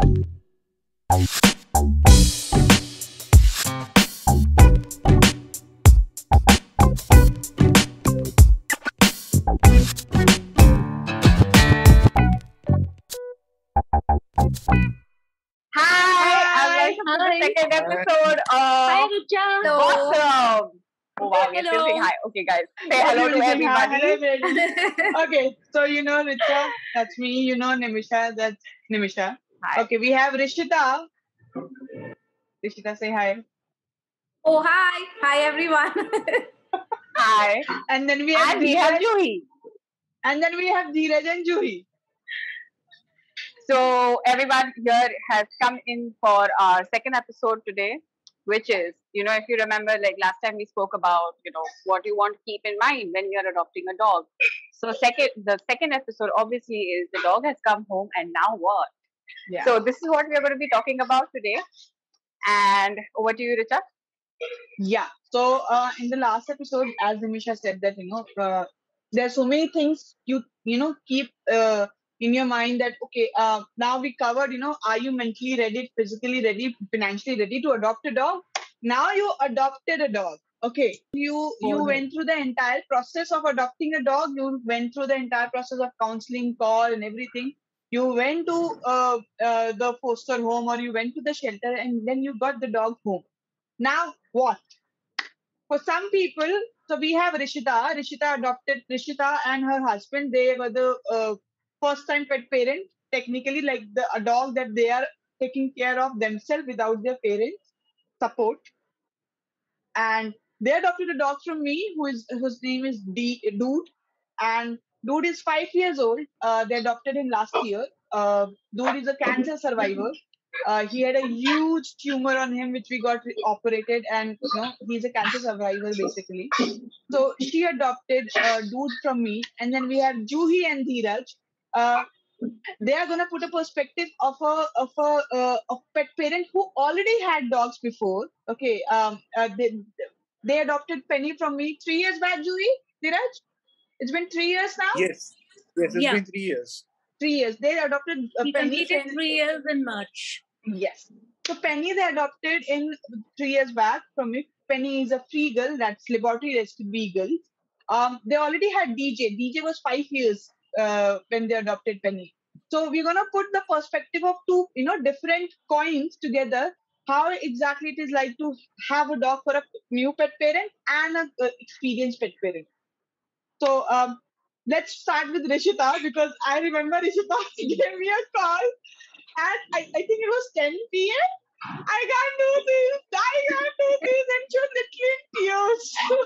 Hi, and welcome to the second episode Hi, of Richa. Awesome. Oh wow, we're still saying Hello. hi. Okay, guys, say hello to everybody. Hello, everybody. Okay, so you know Richa, that's me. You know Nimisha, that's Nimisha. Hi. Okay, we have Rishita. Rishita, say hi. Oh, hi. Hi, everyone. Hi. And then we have And we have Dheeraj. Juhi. And then we have Dheeraj and Juhi. So everyone here has come in for our second episode today, which is, if you remember, like last time we spoke about, what you want to keep in mind when you're adopting a dog. So the second episode obviously is the dog has come home and now what? Yeah. So this is what we are going to be talking about today. And over to you, Richa. Yeah. So in the last episode, as Nimisha said that there are so many things you keep in your mind that okay, now we covered are you mentally ready, physically ready, financially ready to adopt a dog? Now you adopted a dog. Okay, you went through the entire process of adopting a dog. You went through the entire process of counseling, call, and everything. You went to the foster home or you went to the shelter, and then you got the dog home. Now what? For some people, so we have Rishita. Rishita adopted Rishita and her husband. They were the first-time pet parent. Technically, like a dog that they are taking care of themselves without their parents' support. And they adopted a dog from me, whose name is Dude, and Dude is 5 years old. They adopted him last year. Dude is a cancer survivor. He had a huge tumor on him, which we got operated, and he's a cancer survivor basically. So she adopted Dude from me, and then we have Juhi and Dheeraj. They are gonna put a perspective of a pet parent who already had dogs before. Okay, they adopted Penny from me 3 years back. Juhi, Dheeraj, it's been 3 years now. Yes, it's Yeah. been 3 years. 3 years. They adopted We Penny. completed 3 years in March. Yes. So Penny they adopted in 3 years back from me. Penny is a free girl, that's laboratory rested beagle. They already had DJ. DJ was 5 years when they adopted Penny. So we're gonna put the perspective of two, different coins together. How exactly it is like to have a dog for a new pet parent and an experienced pet parent. So let's start with Rishita because I remember Rishita gave me a call and I think it was 10 p.m. I can't do this, and she was literally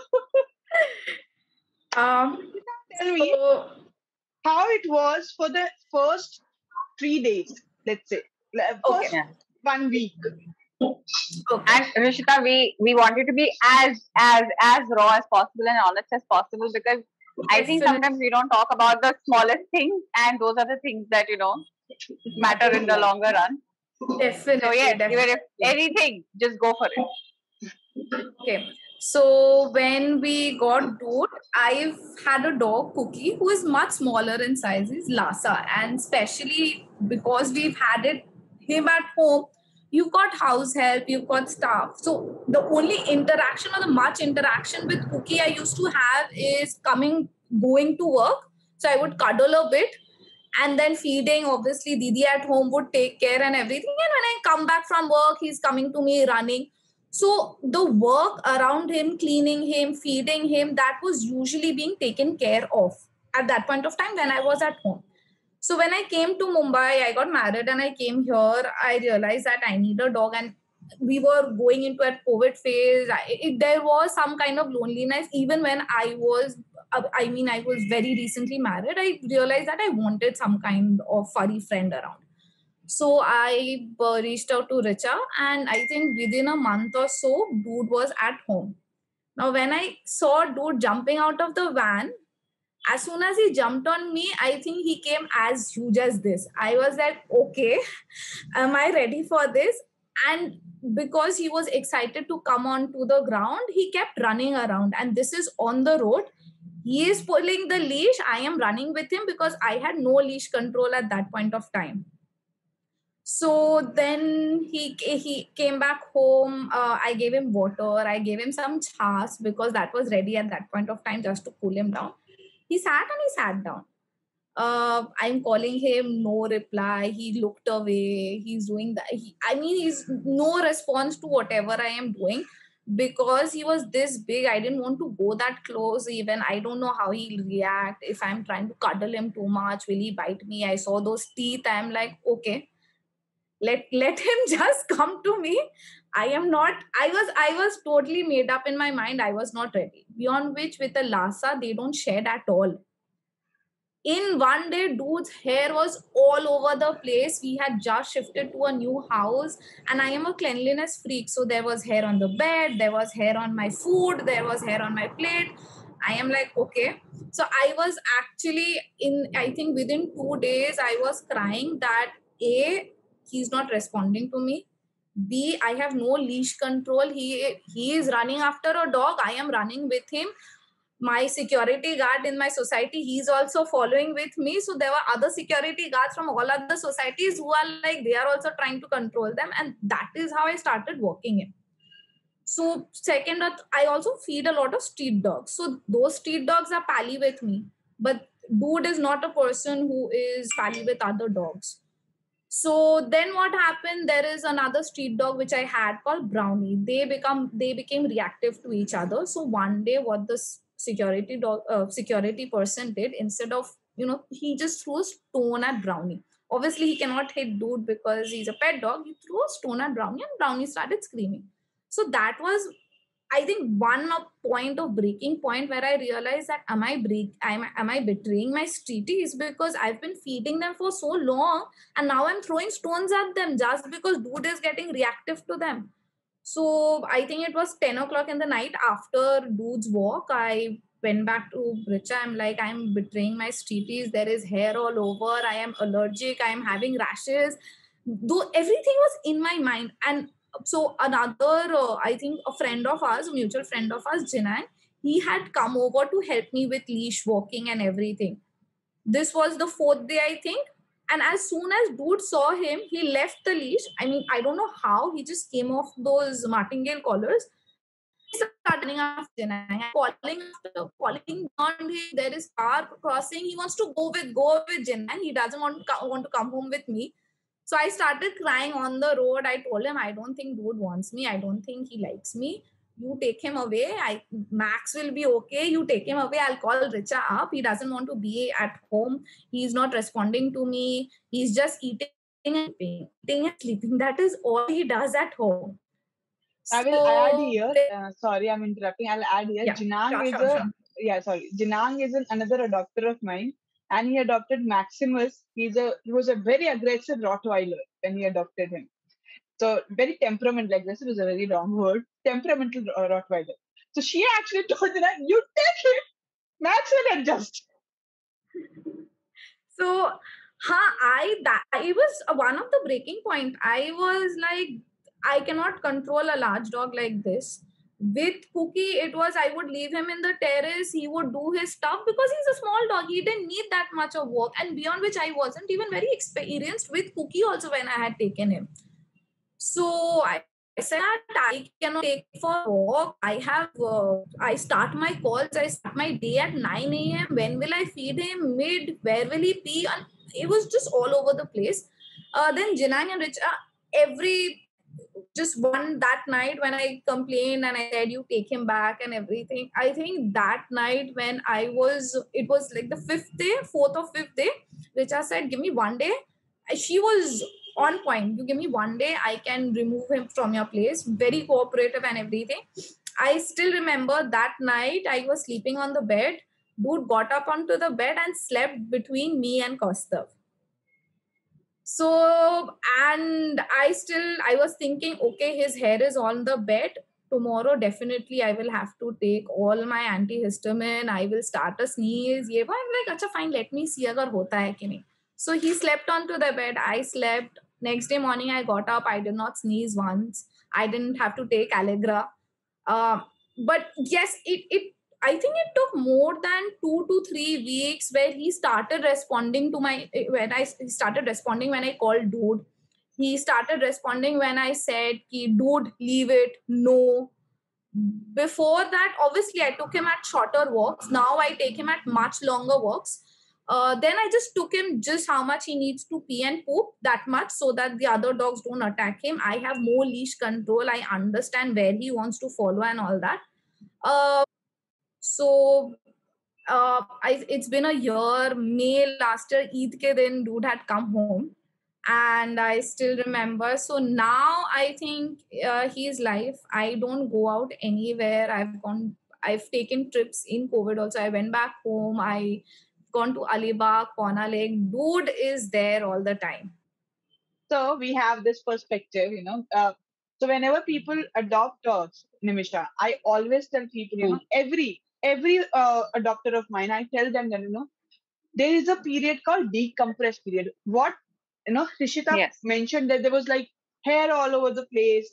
in tears. Tell me So, how it was for the first 3 days, let's say. First Okay. 1 week. okay. And Rishita, we want you to be as raw as possible and honest as possible because I think Definitely. sometimes we don't talk about the smallest things and those are the things that matter in the longer run. Definitely. So yes, even if definitely. anything, just go for it. Okay. So when we got Dude, I've had a dog, Cookie, who is much smaller in size. He's Lhasa. And especially because we've had him at home, you've got house help, you've got staff. So the only interaction or the much interaction with Cookie I used to have is going to work. So I would cuddle a bit and then feeding. Obviously, Didi at home would take care and everything. And when I come back from work, he's coming to me running. So the work around him, cleaning him, feeding him, that was usually being taken care of at that point of time when I was at home. So when I came to Mumbai, I got married and I came here, I realized that I need a dog, and we were going into a COVID phase. There was some kind of loneliness. Even when I was very recently married, I realized that I wanted some kind of furry friend around. So I reached out to Richa, and I think within a month or so, Dude was at home. Now, when I saw Dude jumping out of the van, as soon as he jumped on me, I think he came as huge as this. I was like, okay, am I ready for this? And because he was excited to come onto the ground, he kept running around. And this is on the road. He is pulling the leash. I am running with him because I had no leash control at that point of time. So then he came back home. I gave him water. I gave him some chas because that was ready at that point of time just to cool him down. He sat down. I'm calling him, no reply. He looked away. He's doing that. He's no response to whatever I am doing because he was this big. I didn't want to go that close. Even I don't know how he'll react. If I'm trying to cuddle him too much, will he bite me? I saw those teeth. I'm like, okay, let him just come to me. I was totally made up in my mind. I was not ready. Beyond which, with the Lhasa, they don't shed at all. In one day, dude's hair was all over the place. We had just shifted to a new house, and I am a cleanliness freak. So there was hair on the bed, there was hair on my food, there was hair on my plate. I am like, okay. So I was actually I think within 2 days, I was crying that A, he's not responding to me. B, I have no leash control. He is running after a dog. I am running with him. My security guard in my society, he's also following with me. So there were other security guards from all other societies who are like, they are also trying to control them. And that is how I started working in. So second, I also feed a lot of street dogs. So those street dogs are pally with me. But dude is not a person who is pally with other dogs. So then what happened? There is another street dog which I had called Brownie. They became reactive to each other. So one day, what the security person did, instead of, he just threw a stone at Brownie. Obviously, he cannot hit dude because he's a pet dog. He threw a stone at Brownie and Brownie started screaming. So that was, I think, point of breaking point where I realized that am I betraying my streeties because I've been feeding them for so long and now I'm throwing stones at them just because dude is getting reactive to them. So I think it was 10 o'clock in the night after dude's walk. I went back to Richa. I'm like, I'm betraying my streeties. There is hair all over. I am allergic. I am having rashes. Though everything was in my mind. And so another, I think a friend of ours, a mutual friend of ours, Jinan, he had come over to help me with leash walking and everything. This was the fourth day, I think. And as soon as dude saw him, he left the leash. I don't know how. He just came off those martingale collars. He started running after Jinan, calling on him. There is car crossing. He wants to go with Jinan. He doesn't want to come home with me. So I started crying on the road. I told him, I don't think dude wants me. I don't think he likes me. You take him away. Max will be okay. You take him away. I'll call Richa up. He doesn't want to be at home. He's not responding to me. He's just eating and sleeping. That is all he does at home. I will add here. Sorry, I'm interrupting. I'll add here. Yeah, Jinang is another adopter of mine, and he adopted Maximus. He was a very aggressive Rottweiler when he adopted him. So very temperament, like this was a very wrong word. Temperamental Rottweiler. So she actually told Jinang, "You take him. Max will adjust." So, I was one of the breaking point. I was like, I cannot control a large dog like this. With Cookie, it was I would leave him in the terrace. He would do his stuff because he's a small dog. He didn't need that much of work. And beyond which, I wasn't even very experienced with Cookie also when I had taken him. So I said that I cannot take for a walk. I start my calls. I start my day at 9 a.m. When will I feed him? Where will he pee? And it was just all over the place. Then Jinang and Richa, just one that night when I complained and I said, you take him back and everything. I think that night when it was like the fourth or fifth day, Richa said, give me one day. She was on point. You give me one day, I can remove him from your place. Very cooperative and everything. I still remember that night I was sleeping on the bed. Dude got up onto the bed and slept between me and Kaustav. So, and I was thinking, okay, his hair is on the bed. Tomorrow, definitely, I will have to take all my antihistamine. I will start a sneeze. I'm like, acha, fine, let me see agar hota hai ki nahi. So he slept onto the bed. I slept. Next day morning, I got up. I did not sneeze once. I didn't have to take Allegra. But yes, I think it took more than 2 to 3 weeks where he started responding to he started responding when I called dude. he started responding when I said, ki, dude, leave it, no. Before that, obviously, I took him at shorter walks. Now I take him at much longer walks. Then I just took him just how much he needs to pee and poop, that much, so that the other dogs don't attack him. I have more leash control. I understand where he wants to follow and all that. So it's been a year. May last year, Eid ke din, dude had come home, and I still remember. So now I think he's life. I don't go out anywhere. I've taken trips in COVID also. I went back home. I gone to Alibag, Pauna Lake. Dude is there all the time. So we have this perspective, so whenever people adopt dogs, Nimisha, I always tell people, every adopter of mine, I tell them that, there is a period called decompress period. What, Rishita Yes. mentioned that there was like hair all over the place.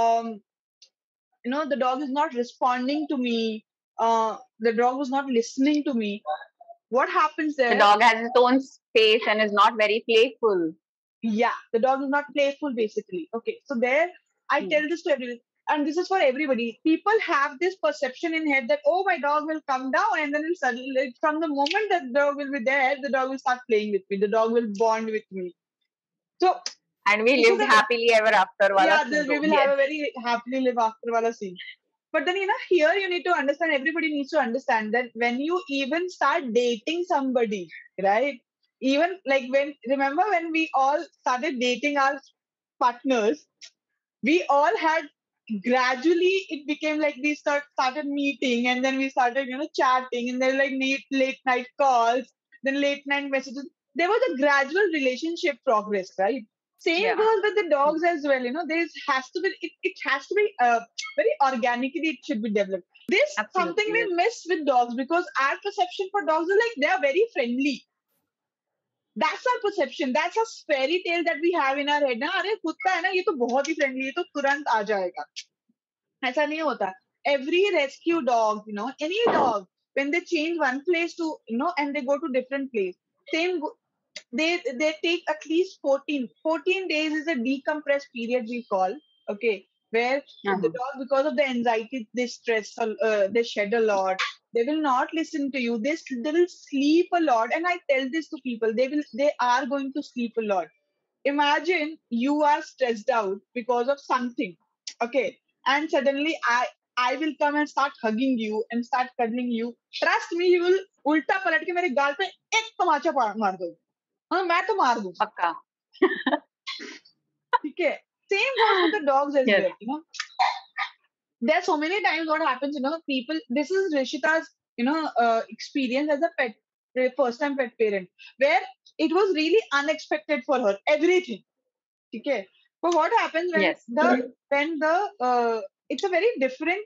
The dog is not responding to me. The dog was not listening to me. What happens there? The dog has its own space and is not very playful. Yeah, the dog is not playful basically. Okay, so there I tell this to everyone, and this is for everybody. People have this perception in head that, oh, my dog will come down, and then suddenly, from the moment that the dog will be there, the dog will start playing with me. The dog will bond with me. So, and we lived happily ever after. Yeah, we will have a very happily live after wala scene. But then, here you need to understand, everybody needs to understand that when you even start dating somebody, right? Even like remember when we all started dating our partners, we all had gradually, it became like we started meeting, and then we started, chatting, and then like late night calls, then late night messages. There was a gradual relationship progress, right? Same goes with the dogs as well. There has to be, it has to be very organically, it should be developed. This something we miss with dogs, because our perception for dogs is like they are very friendly. That's our perception. That's a fairy tale that we have in our head. ना अरे कुत्ता है ना ये तो बहुत ही friendly, ये तो तुरंत आ जाएगा. ऐसा नहीं होता. Every rescue dog, any dog, when they change one place to, and they go to different place, same they take at least 14 days is a decompress period we call, okay, where the dog, because of the anxiety, they stress, they shed a lot, they will not listen to you, they will sleep a lot. And I tell this to people, they are going to sleep a lot. Imagine you are stressed out because of something, okay, and suddenly I will come and start hugging you and start cuddling you. Trust me, you will उल्टा पलट के मेरे गाल पे एक तमाचा मार दो. हाँ, मैं तो मार दूँ. पक्का. ठीक है. Same goes with the dogs as well. There's so many times what happens, people. This is Rishita's, experience as a pet, first time pet parent, where it was really unexpected for her. Everything. Okay. But what happens when it's a very different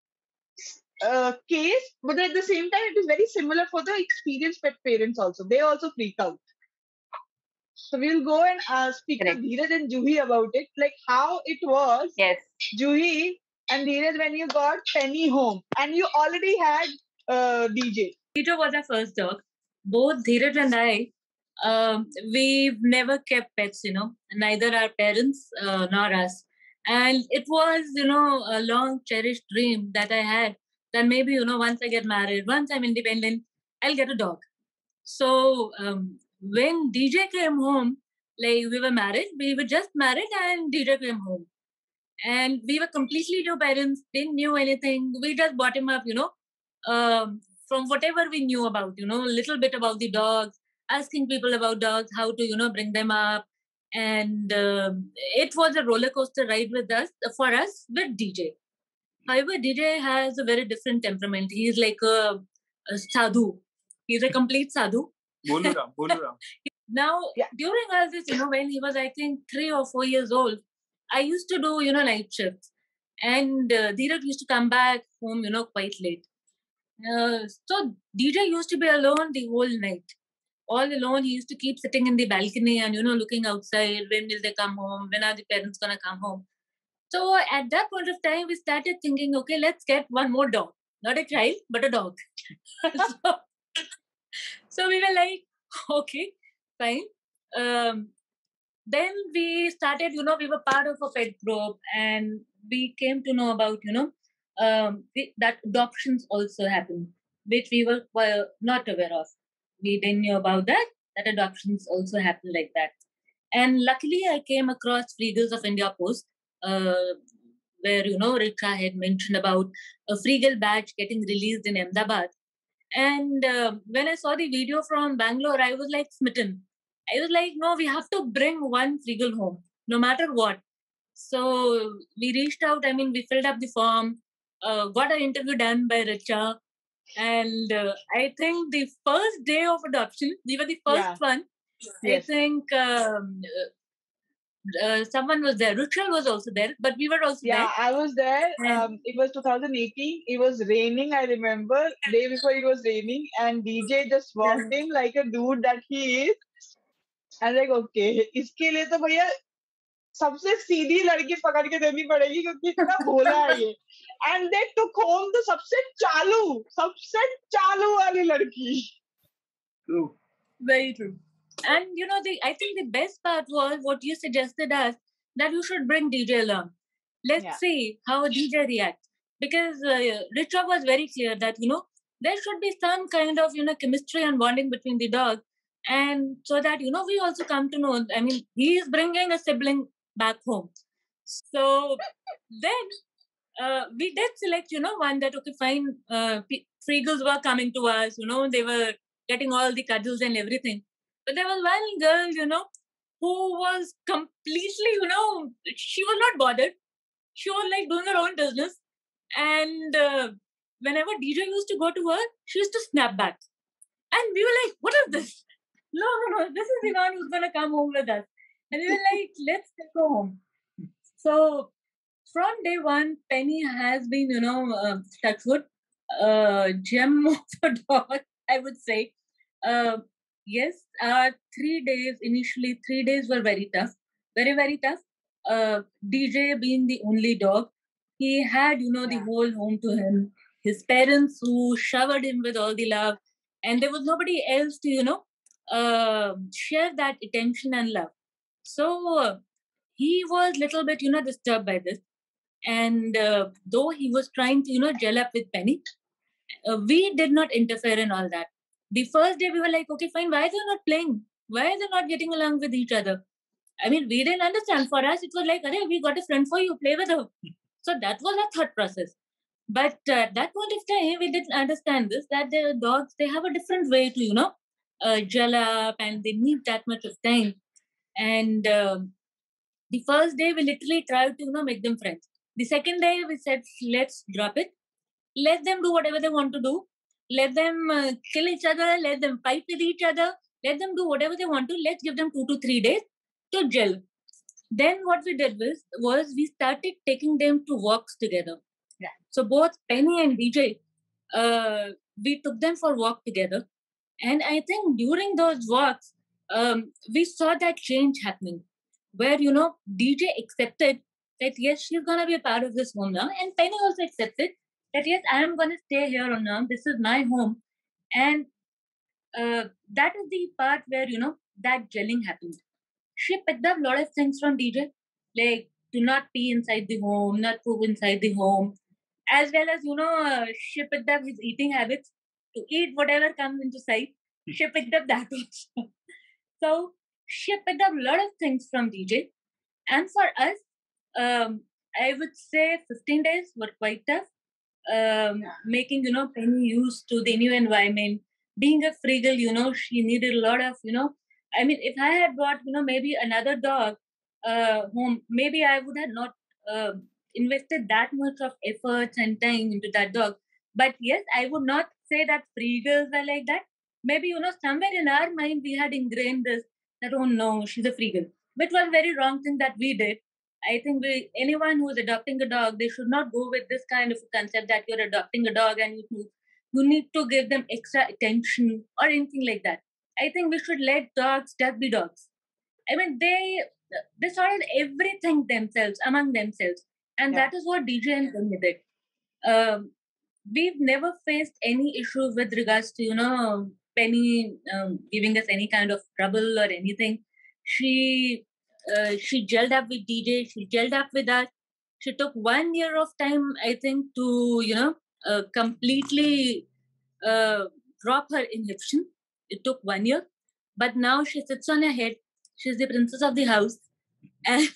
case, but at the same time, it is very similar for the experienced pet parents also. They also freak out. So we'll go and speak to Dheeraj and Juhi about it, like how it was. Yes. Juhi and Dheeraj, when you got Penny home and you already had DJ. Peter was our first dog. Both Dheeraj and I, we've never kept pets, neither our parents nor us. And it was, a long cherished dream that I had that maybe, once I get married, once I'm independent, I'll get a dog. So when DJ came home, like we were married, we were just married and DJ came home. And we were completely new parents, didn't know anything. We just brought him up, from whatever we knew about, a little bit about the dogs, asking people about dogs, how to, bring them up. And it was a roller coaster ride for us with DJ. However, DJ has a very different temperament. He's like a sadhu. He's a complete sadhu. Boluram. Now, during all this, when he was, I think, 3 or 4 years old, I used to do, night shifts. And Dheeraj used to come back home, quite late. So DJ used to be alone the whole night. All alone, he used to keep sitting in the balcony and, looking outside. When will they come home? When are the parents going to come home? So at that point of time, we started thinking, okay, let's get one more dog. Not a child, but a dog. So we were like, okay, fine. then we started, we were part of a pet group, and we came to know about, that adoptions also happen, which we were not aware of. We didn't know about that adoptions also happen like that. And luckily, I came across Freegals of India post, where, Richa had mentioned about a Freegal badge getting released in Ahmedabad. And when I saw the video from Bangalore, I was like smitten. I was like, no, we have to bring one Freegal home, no matter what. So we reached out. I mean, we filled up the form, got an interview done by Richa. And I think the first day of adoption, we were the first one. Yes. I think someone was there. Ruchal was also there, but we were also there. Yeah, I was there. And- It was 2018. It was raining. I remember day before it was raining, and DJ just walked in like a dude that he is. And like, okay, इसके लिए तो भैया सबसे सीधी लड़की पकड़ के देनी पड़ेगी क्योंकि इतना भोला है ये. And they took home the सबसे चालू वाली लड़की. True. Very true. And I think the best part was what you suggested us, that you should bring DJ along. Let's see how DJ reacts. Because Richa was very clear that, there should be some kind of, chemistry and bonding between the dog. And so that, we also come to know, I mean, he is bringing a sibling back home. So then we did select, one that, okay, fine, Freegals were coming to us, they were getting all the cuddles and everything. But there was one girl, who was completely, she was not bothered. She was like doing her own business. And whenever DJ used to go to her, she used to snap back. And we were like, what is this? No, this is the one who's going to come home with us. And we were like, let's go home. So from day one, Penny has been, touchwood, gem of a dog, I would say. Yes, 3 days, initially 3 days were very tough, very, very tough. DJ being the only dog, he had, the whole home to him. His parents who showered him with all the love, and there was nobody else to, share that attention and love. So he was little bit, disturbed by this. And though he was trying to, gel up with Penny, we did not interfere in all that. The first day we were like, okay, fine, why are they not playing? Why are they not getting along with each other? I mean, we didn't understand. For us, it was like, Arey, we got a friend for you, play with her. So that was our thought process. But at that point of time, we didn't understand this, that the dogs, they have a different way to, gel up, and they need that much of time. And the first day, we literally tried to, make them friends. The second day, we said, let's drop it. Let them do whatever they want to do. Let them kill each other. Let them fight with each other. Let them do whatever they want to. Let's give them 2 to 3 days to gel. Then what we did was we started taking them to walks together. Yeah. So both Penny and DJ, we took them for walk together. And I think during those walks, we saw that change happening where, DJ accepted that, yes, she's going to be a part of this home now. And Penny also accepted that, yes, I am going to stay here on now. This is my home. And that is the part where, that gelling happened. She picked up a lot of things from DJ, like to not pee inside the home, not poop inside the home, as well as, she picked up his eating habits, to eat whatever comes into sight. She picked up that also. So she picked up a lot of things from DJ. And for us, I would say 15 days were quite tough. Making, Penny used to the new environment. Being a Freegal, she needed a lot of, I mean, if I had brought, maybe another dog home, maybe I would have not invested that much of efforts and time into that dog. But yes, I would not say that Freegals are like that. Maybe, somewhere in our mind, we had ingrained this, that, oh no, she's a Freegal, which was a very wrong thing that we did. I think anyone who is adopting a dog, they should not go with this kind of a concept that you're adopting a dog and you need to give them extra attention or anything like that. I think we should let dogs just be dogs. I mean, they sorted everything themselves, among themselves. And that is what DJ and Penny did. We've never faced any issue with regards to, Penny giving us any kind of trouble or anything. She she gelled up with DJ. She gelled up with us. She took 1 year of time, I think, to completely drop her inhibition. It took 1 year, but now she sits on her head. She's the princess of the house, and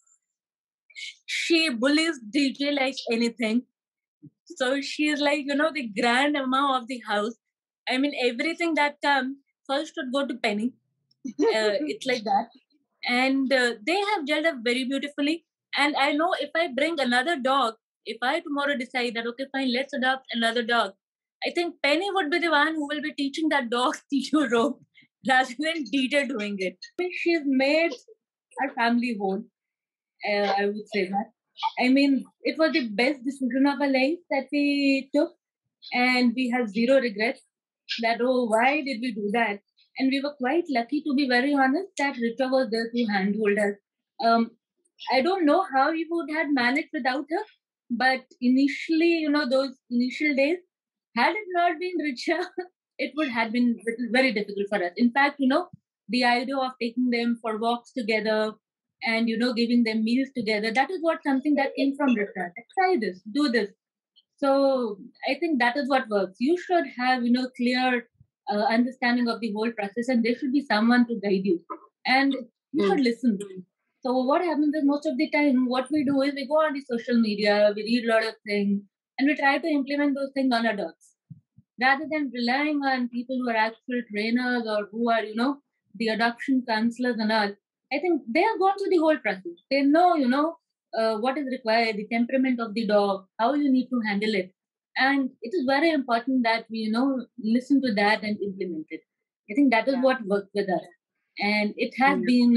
she bullies DJ like anything. So she's like, the grandma of the house. I mean, everything that comes first should go to Penny. It's like that. And they have gelled up very beautifully. And I know if I bring another dog, if I tomorrow decide that, okay, fine, let's adopt another dog, I think Penny would be the one who will be teaching that dog to rope rather than DJ doing it. I mean, she's made our family whole. I would say that. I mean, it was the best decision of our life that we took, and we have zero regrets that, oh, why did we do that? And we were quite lucky, to be very honest, that Richa was there to handhold us. I don't know how we would have managed without her, but initially, those initial days, had it not been Richa, it would have been very difficult for us. In fact, the idea of taking them for walks together and, giving them meals together, that is what something that came from Richa. Try this, do this. So I think that is what works. You should have, clear understanding of the whole process, and there should be someone to guide you, and you should listen. So what happens is most of the time, what we do is we go on the social media, we read a lot of things, and we try to implement those things on our dogs, rather than relying on people who are actual trainers or who are, the adoption counselors and all. I think they have gone through the whole process. They know, what is required, the temperament of the dog, how you need to handle it. And it is very important that we, listen to that and implement it. I think that is what worked with us. And it has been,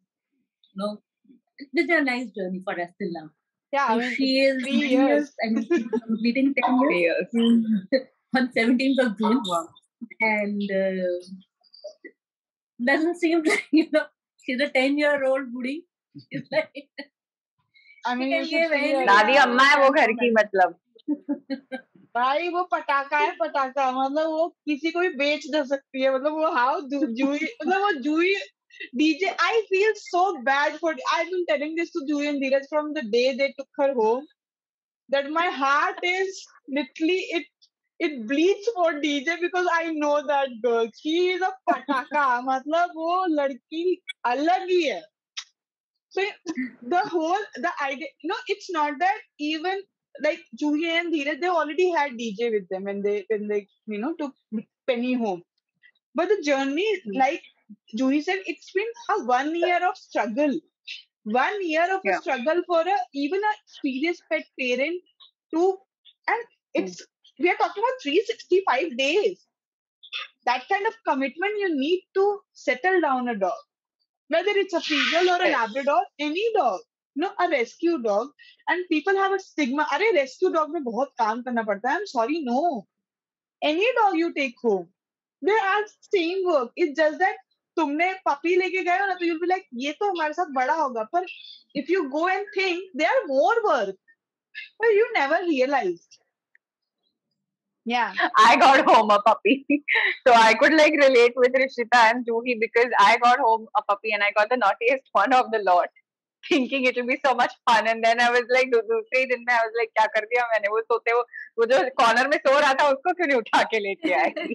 it's been a nice journey for us till now. Yeah, So I mean, she is 3 years. and she's completing 10 years on 17th of June. And doesn't seem like, she's a 10-year-old booty. It's like, I mean, you should Yeah, see her. दादी अम्मा है वो घर की मतलब. भाई वो पटाखा है पटाखा, मतलब वो किसी को भी बेच दे सकती है, मतलब वो हाउ जूही, मतलब वो जूही DJ. I feel so bad for. I've been telling this to Juhi and Dheeraj from the day they took her home, that my heart is literally it bleeds for DJ because I know that girl. She is a pataka. मतलब वो लड़की अलग ही है. So the idea, it's not that even like Juhi and Dheeraj, they already had DJ with them when they took Penny home. But the journey, like Juhi said, it's been a 1 year of struggle. 1 year of a struggle for even a serious pet parent to, and we are talking about 365 days. That kind of commitment you need to settle down a dog. Whether it's a Friesian or a Labrador, any dog, a rescue dog, and people have a stigma. अरे rescue dog में बहुत काम करना पड़ता है. I'm sorry, no. Any dog you take home, they are same work. It's just that तुमने puppy लेके गए हो ना, तो you'll be like, ये तो हमारे साथ बड़ा होगा. But if you go and think, they are more work, but you never realized. Yeah. I got home a puppy. So I could relate with Rishita and Juhi because I got home a puppy and I got the naughtiest one of the lot, thinking it will be so much fun. And then I was like, दूसरे दिन में I was like, क्या कर दिया मैंने? वो जो corner में सो रहा था उसको क्यों नहीं उठा के लेके आई?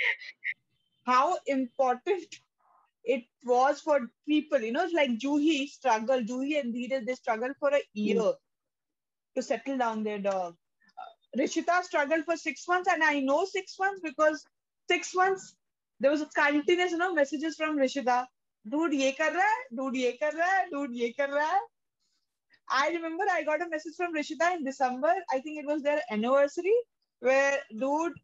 How important it was for people, like Juhi and Dheeraj, they struggled for a year to settle down their dog. Rishita struggled for 6 months, and I know 6 months because 6 months there was a continuous, messages from Rishita. Dude, ye kar raha hai? Dude, ye kar raha hai? Dude, ye kar raha hai? I remember I got a message from Rishita in December. I think it was their anniversary, where dude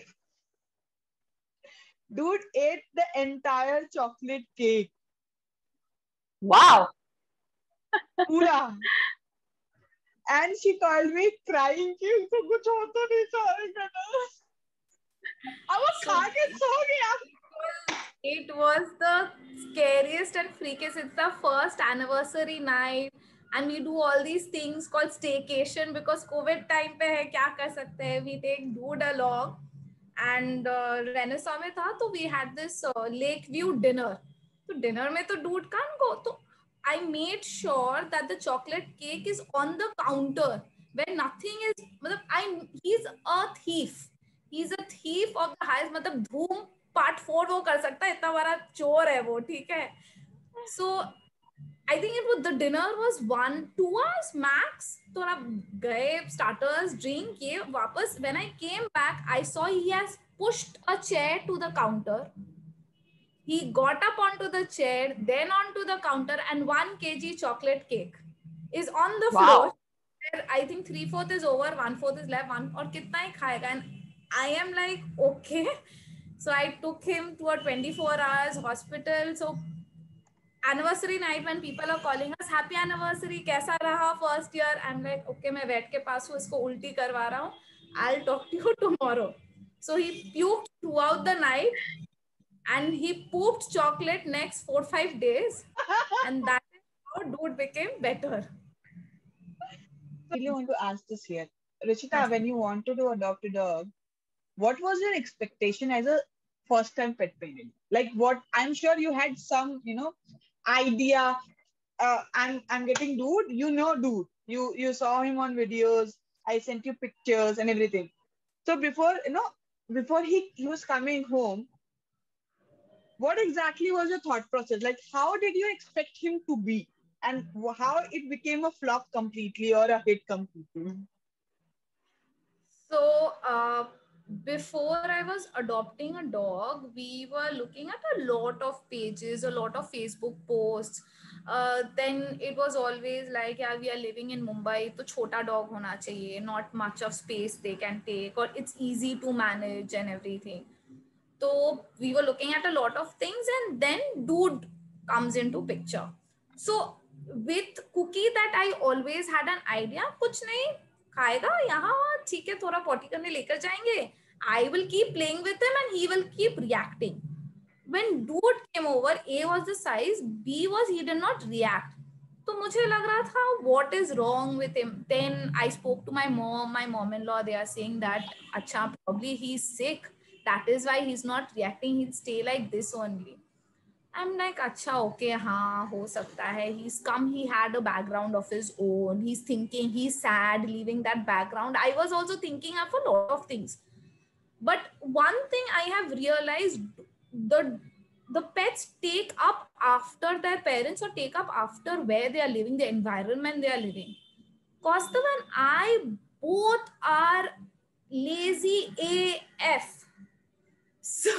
ate the entire chocolate cake. Wow. Pura. And she called me crying कि उसको कुछ होता नहीं चाहेगा ना. अब वो खा के सो गया. It was the scariest and freakiest. It's the first anniversary night and we do all these things called staycation because COVID time पे है, क्या कर सकते हैं. We take dude along and Renaissance में था, तो we had this lake view dinner. तो dinner में तो dude can't go. तो I made sure that the chocolate cake is on the counter where nothing is. He's a thief. He's a thief of the highest. मतलब धूम part 4 वो कर सकता है, इतना बड़ा चोर है वो, ठीक है. So I think the dinner was 1-2 hours max. तो आप गए, starters, drink, ये वापस. When I came back, I saw he has pushed a chair to the counter. He got up onto the chair, then onto the counter, and 1 kg chocolate cake is on the floor. Wow. I think 3/4 is over, 1/4 is left, और कितना ही खाएगा? And I am like, okay. So I took him to a 24 hours hospital. So anniversary night, when people are calling us happy anniversary, कैसा रहा first year? I'm like, okay, मैं weight के पास हूँ, इसको उल्टी करवा रहा हूँ. I'll talk to you tomorrow. So he puked throughout the night, and he pooped chocolate next 4-5 days, and that is how dude became better. I really want to ask this here. Rishita, when you wanted to adopt a dog, what was your expectation as a first time pet parent? Like what, I'm sure you had some, idea. I'm getting dude, dude. You saw him on videos. I sent you pictures and everything. So before he was coming home, what exactly was your thought process? Like, how did you expect him to be? And how it became a flop completely or a hit completely? So before I was adopting a dog, we were looking at a lot of pages, a lot of Facebook posts. Then it was always like, yeah, we are living in Mumbai, तो छोटा dog होना चाहिए, not much of space they can take, or it's easy to manage and everything. So we were looking at a lot of things, and then dude comes into picture. So with Cookie, that I always had an idea, कुछ नहीं खाएगा यहाँ, ठीक है, थोड़ा potty करने लेकर जाएंगे. I will keep playing with him and he will keep reacting. When dude came over, A was the size, B was he did not react. तो मुझे लग रहा था what is wrong with him. Then I spoke to my mom-in-law. They are saying that अच्छा, probably he's sick, that is why he's not reacting, he'll stay like this only. I'm like, अच्छा, okay, हाँ, हो सकता है. He's come, he had a background of his own. He's thinking, he's sad, leaving that background. I was also thinking of a lot of things. But one thing I have realized, the pets take up after their parents, or take up after where they are living, the environment they are living. Kaustav and I both are lazy AF. So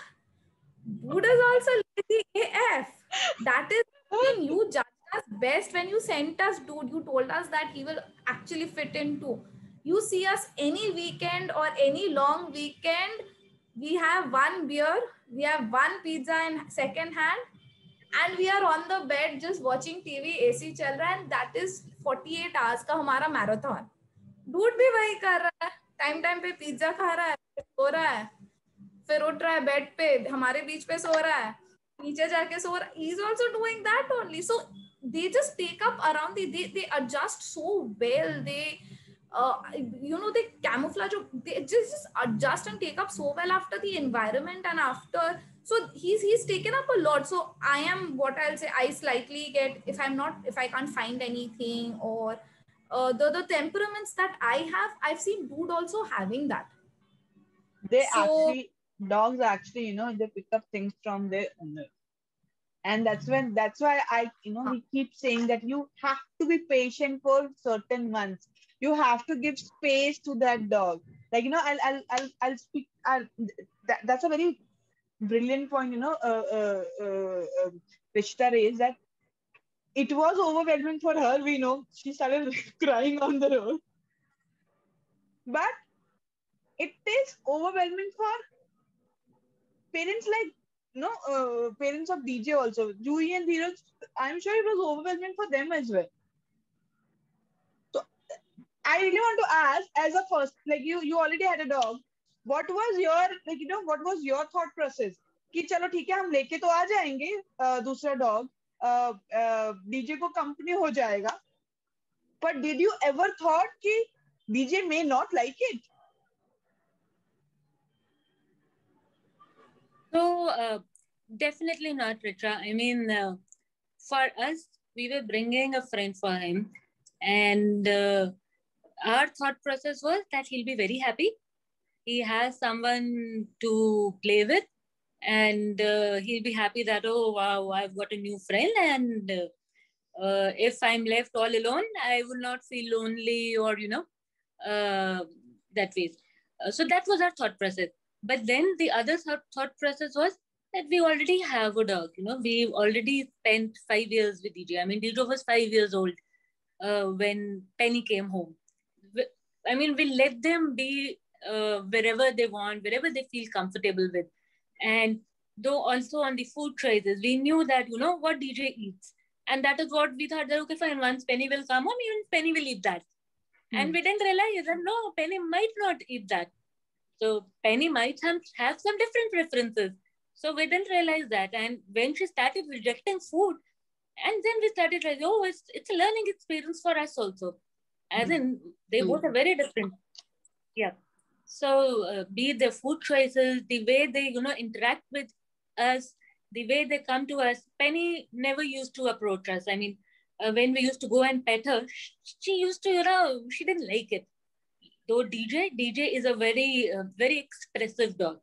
dude is also lazy AF. That is when you judged us best, when you sent us dude, you told us that he will actually fit into. You see us any weekend or any long weekend, we have one beer, we have one pizza in second hand, and we are on the bed just watching TV, AC चल रहा है, and that is 48 hours का हमारा marathon. Dude भी वही कर रहा है, टाइम पे पिज्जा खा रहा है, सो रहा है, फिर उठ रहा है बेड पे, हमारे बीच पे सो रहा है, नीचे जाके सो रहा है. He's also doing that only. So they just take up around they adjust so well. They they camouflage, they just adjust and take up so well after the environment and after. So he's taken up a lot. So I am, what I'll say, I slightly get, if I can't find anything, or the temperaments that I have, I've seen dude also having that. So Dogs actually, they pick up things from their owner. And that's why he keeps saying that you have to be patient for certain months. You have to give space to that dog. Like, I'll speak. That's a very brilliant point, Rishita raised, that it was overwhelming for her. We know she started crying on the road. But it is overwhelming for parents like, parents of DJ also. Juhi and Dheeraj, I'm sure it was overwhelming for them as well. So I really want to ask, as a first, like you already had a dog. What was your thought process? कि चलो ठीक है, हम लेके तो आ जाएंगे दूसरा dog, DJ को कंपनी हो जाएगा. But did you ever thought कि DJ may not like it? So definitely not, Richa. I mean, for us, we were bringing a friend for him, and our thought process was that he'll be very happy. He has someone to play with, and he'll be happy that, oh wow, I've got a new friend, and if I'm left all alone, I will not feel lonely, or that way. So that was our thought process. But then the other thought process was that we already have a dog. We already spent 5 years with DJ. I mean, DJ was 5 years old when Penny came home. I mean, we let them be wherever they want, wherever they feel comfortable with. And though also on the food choices, we knew that, what DJ eats. And that is what we thought that, okay, fine, once Penny will come home, even Penny will eat that. And we didn't realize that, no, Penny might not eat that. So Penny might have some different preferences. So we didn't realize that. And when she started rejecting food, and then we started like, oh, it's a learning experience for us also. As in, they both are very different. Yeah. So be it their food choices, the way they, interact with us, the way they come to us. Penny never used to approach us. I mean, when we used to go and pet her, she used to, she didn't like it. Though DJ is a very expressive dog.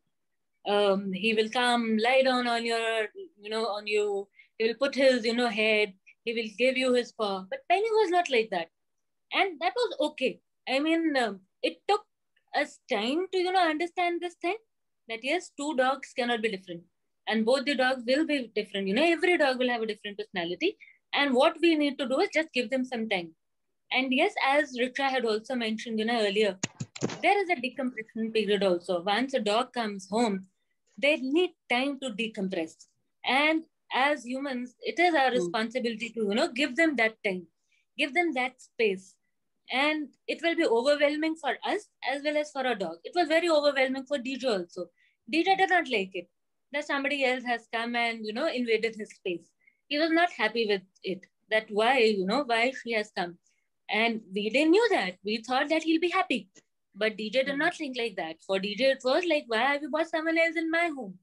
He will come, lie down on your, on you. He will put his, head. He will give you his paw. But Penny was not like that. And that was okay. I mean, it took us time to, understand this thing that yes, two dogs cannot be different. And both the dogs will be different. Every dog will have a different personality. And what we need to do is just give them some time. And yes, as Richa had also mentioned, earlier, there is a decompression period also. Once a dog comes home, they need time to decompress. And as humans, it is our responsibility to, give them that time, give them that space. And it will be overwhelming for us as well as for our dog. It was very overwhelming for DJ also. DJ did not like it that somebody else has come and, invaded his space. He was not happy with it. That why she has come. And we didn't knew that. We thought that he'll be happy. But DJ did not think like that. For DJ, it was like, why have you brought someone else in my home?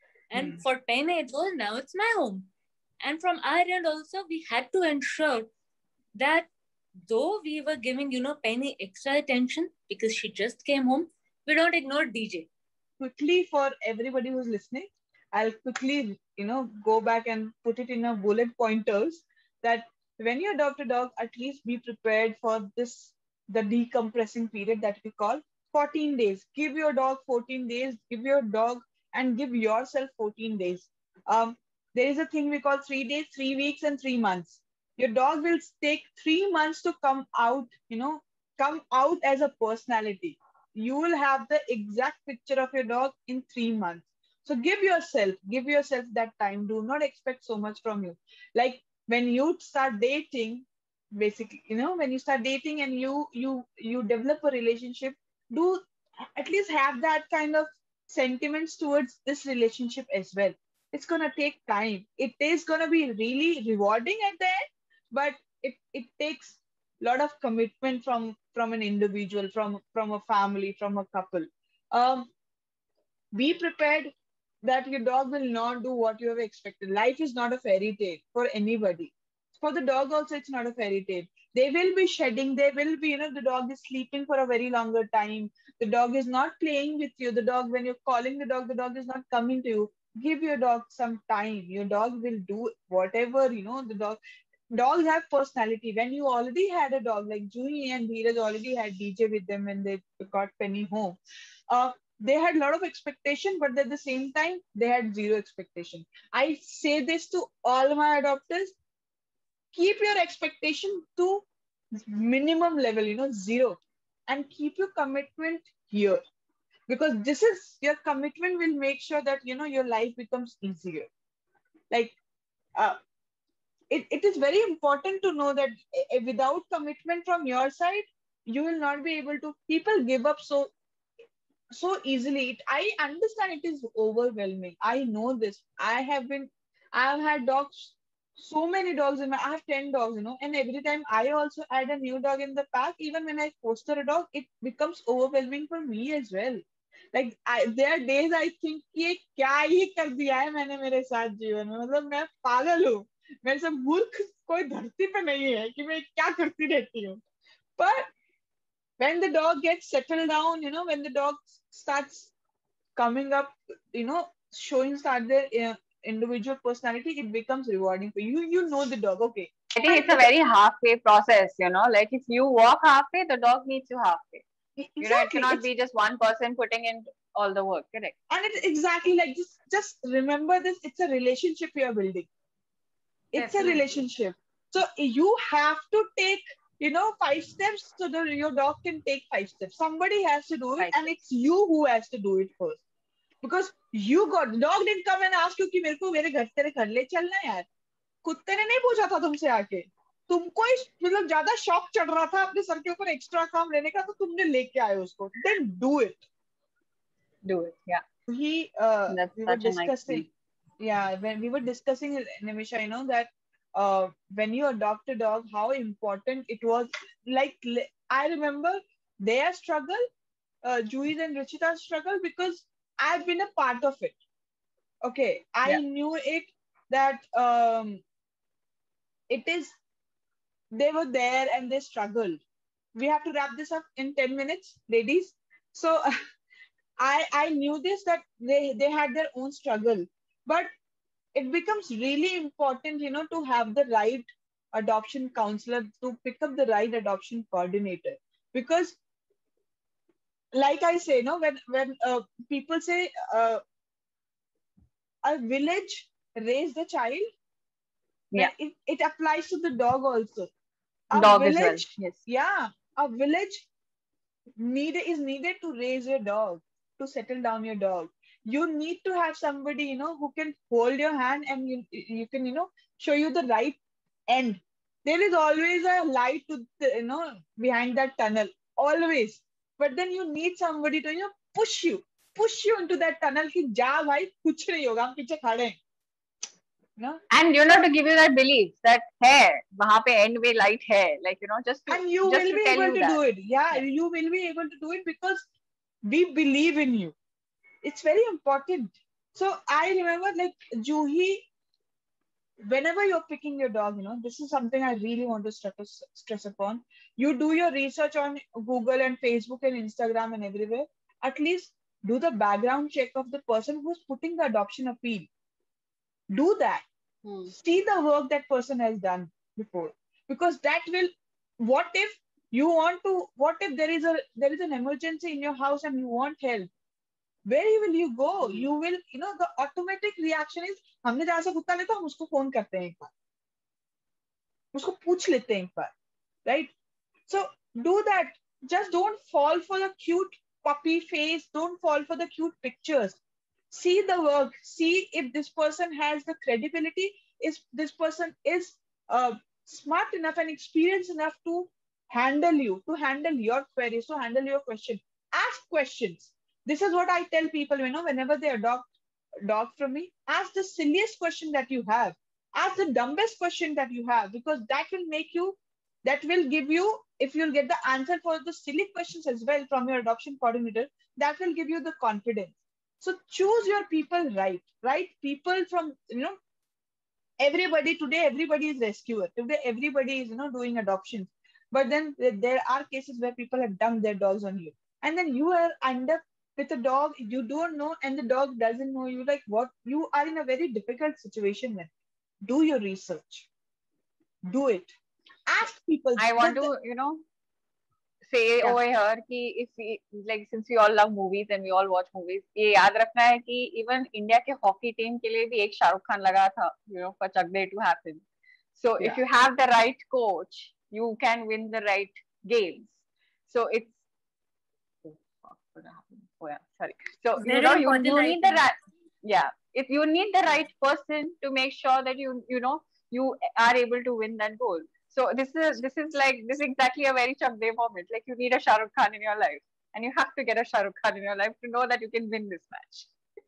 And for Penny, it was, now it's my home. And from our end also, we had to ensure that though we were giving, Penny extra attention because she just came home, we don't ignore DJ. Quickly, for everybody who's listening, I'll quickly, go back and put it in a bullet pointers that when you adopt a dog, at least be prepared for the decompressing period that we call 14 days. Give your dog 14 days, give your dog and give yourself 14 days. There is a thing we call 3 days, 3 weeks, and 3 months. Your dog will take 3 months to come out, come out as a personality. You will have the exact picture of your dog in 3 months. So give yourself that time. Do not expect so much from you. Like when you start dating, basically, when you start dating and you develop a relationship, do at least have that kind of sentiments towards this relationship as well. It's gonna take time. It is gonna be really rewarding at the end, but it takes a lot of commitment from an individual, from a family, from a couple. Be prepared that your dog will not do what you have expected. Life is not a fairy tale for anybody. For the dog also, it's not a fairy tale. They will be shedding. They will be, the dog is sleeping for a very longer time. The dog is not playing with you. The dog, when you're calling the dog is not coming to you. Give your dog some time. Your dog will do whatever, the dog. Dogs have personality. When you already had a dog, like Junie and Dheeraj already had DJ with them when they got Penny home. They had a lot of expectation, but at the same time, they had zero expectation. I say this to all my adopters. Keep your expectation to minimum level, zero. And keep your commitment here. Because this is, your commitment will make sure that, your life becomes easier. Like, it is very important to know that without commitment from your side, you will not be able to, people give up so easily. I understand it is overwhelming. I know this. I've had dogs, so many dogs I have 10 dogs, and every time I also add a new dog in the pack, even when I foster a dog, it becomes overwhelming for me as well. Like there are days I think ये क्या ही कर दिया है मैंने मेरे साथ जीवन में, मतलब मैं पागल हूँ. मेरे से मूर्ख कोई धरती पे नहीं है कि मैं क्या करती रहती हूँ. But when the dog gets settled down, when the dog starts coming up, start their individual personality, it becomes rewarding for you. You know the dog, okay. I think it's a very halfway process, like if you walk halfway, the dog meets you halfway. Exactly. It cannot be just one person putting in all the work, correct? And it's exactly like just remember this, it's a relationship you are building. It's Definitely. a relationship. So you have to take, 5 steps so that your dog can take 5 steps. Somebody has to do it, Right. and it's you who has to do it first. Because dog didn't come and ask you कि मेरे को मेरे घर तेरे घर ले चलना है यार. कुत्ते ने नहीं पूछा था तुमसे आके. तुमको मतलब ज्यादा शौक चढ़ रहा था अपने सर के ऊपर एक्स्ट्रा काम लेने का, तो तुमने लेके आए उसको. Then do it. Do it, yeah. We were discussing, when we were discussing, Nimisha, that when you adopt a dog, how important it was. Like, I remember their struggle, Juiz and Ruchita's struggle, because I've been a part of it. Okay, I knew it, that they were there and they struggled. We have to wrap this up in 10 minutes, ladies. So I knew this, that they had their own struggle, but it becomes really important, to have the right adoption counselor, to pick up the right adoption coordinator. Because like I say, when people say a village raised a child, it applies to the dog also. Dog as well, yes. Yeah, a village is needed to raise your dog, to settle down your dog. You need to have somebody, who can hold your hand, and you can, show you the right end. There is always a light to behind that tunnel, always. But then you need somebody to, push you into that tunnel. Ki ja bhai, kuch nahi hoga, hum piche khade hain. And to give you that belief that hai, wahan pe end mein light hai, like just to, and you just will to be tell able you to that. do it. Yeah, you will be able to do it because we believe in you. It's very important. So I remember, like, Juhi, whenever you're picking your dog, this is something I really want to stress upon. You do your research on Google and Facebook and Instagram and everywhere. At least do the background check of the person who's putting the adoption appeal. Do that. See the work that person has done before. Because that will, what if there is an emergency in your house and you want help? Where will you go? You will, the automatic reaction is, हमने जहां से कुत्ता लेता हम उसको phone करते हैं एक बार, उसको पूछ लेते हैं एक बार, right? So do that. Just don't fall for the cute puppy face. Don't fall for the cute pictures. See the work. See if this person has the credibility. If this person is smart enough and experienced enough to handle you, to handle your queries, to handle your question. Ask questions. This is what I tell people, whenever they adopt dog from me, ask the silliest question that you have. Ask the dumbest question that you have, because that will give you, if you'll get the answer for the silly questions as well from your adoption coordinator, that will give you the confidence. So choose your people right people from, everybody is rescuer. Today, everybody is, doing adoptions. But then there are cases where people have dumped their dogs on you. And then you end up with a dog you don't know, and the dog doesn't know you. Like, what? You are in a very difficult situation then. Do your research. Do it. Ask people. I want to, say over here कि if we, like, since we all love movies and we all watch movies, ये याद रखना है कि even India के hockey team के लिए भी एक शाहरुख खान लगा था, for Chak De to happen. So if you have the right coach, you can win the right games. So it's, what happened? Oh yeah, sorry. So you need the right, if you need the right person to make sure that you are able to win that goal. So this is exactly a very Chak De moment. Like, you need a Shah Rukh Khan in your life, and you have to get a Shah Rukh Khan in your life to know that you can win this match.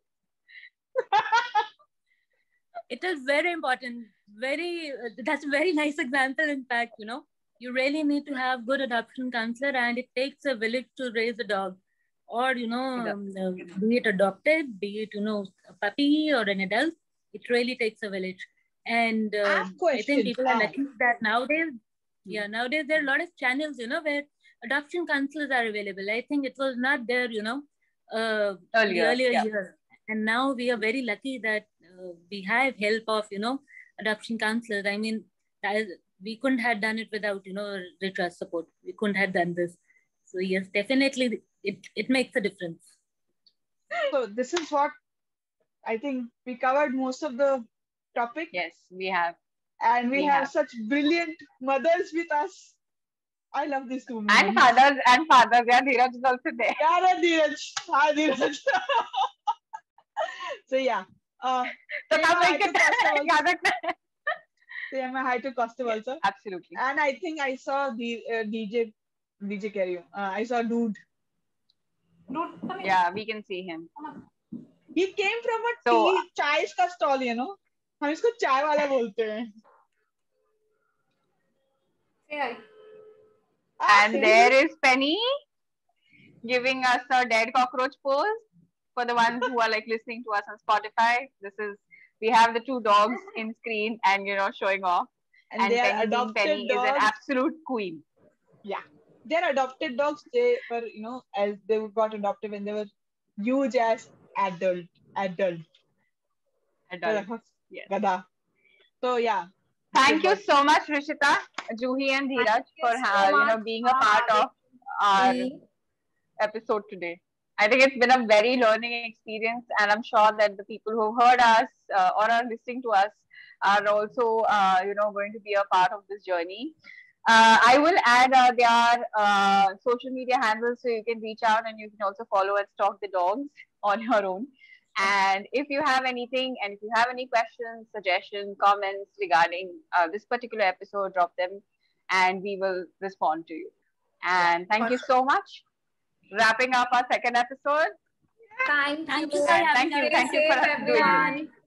It is very important. That's a very nice example. In fact, you really need to have good adoption counselor, and it takes a village to raise a dog, or be it adopted, be it a puppy or an adult. It really takes a village. And I have I think questions. people are lucky that nowadays, nowadays there are a lot of channels, where adoption counselors are available. I think it was not there, in the Earlier, earlier yeah. years. And now we are very lucky that we have help of, adoption counselors. I mean, we couldn't have done it without, the trust support. We couldn't have done this. So yes, definitely it makes a difference. So this is what I think we covered most of the topic. Yes, we have. And we We have have. such brilliant mothers with us. I love these two women. And fathers. Yeah, Dheeraj is also there. Yeah, Dheeraj. Hi, Dheeraj. So yeah. So say now hi make to it Kaustubh also. yaad rakhna. Say hi to Kaustubh Yes, also. absolutely. And I think I saw the DJ Carrier. I saw Dude. Dude, come here. Yeah, we can see him. He came from a So- tea चाय का stall, हम इसको चाय वाला बोलते हैं. Say hi. And there is Penny giving us a dead cockroach pose. For the ones who are like listening to us on Spotify, we have the two dogs in screen and showing off. And And they are Penny being adopted Penny is an dogs. absolute queen. Yeah, they're adopted dogs. They were, as they got adopted when they were huge as adult. Adult. Yes. Gada. So yeah. Thank you so much, Rishita, Juhi, and Dheeraj for being a part of our episode today. I think it's been a very learning experience, and I'm sure that the people who heard us or are listening to us are also going to be a part of this journey. I will add their social media handles so you can reach out and you can also follow and stalk the dogs on your own. And if you have anything, and if you have any questions, suggestions, comments regarding this particular episode, drop them and we will respond to you. And thank you so much. Wrapping up our second episode. Thank you. Thank you for having Thank you. us. Thank you Stay for safe, doing this. everyone.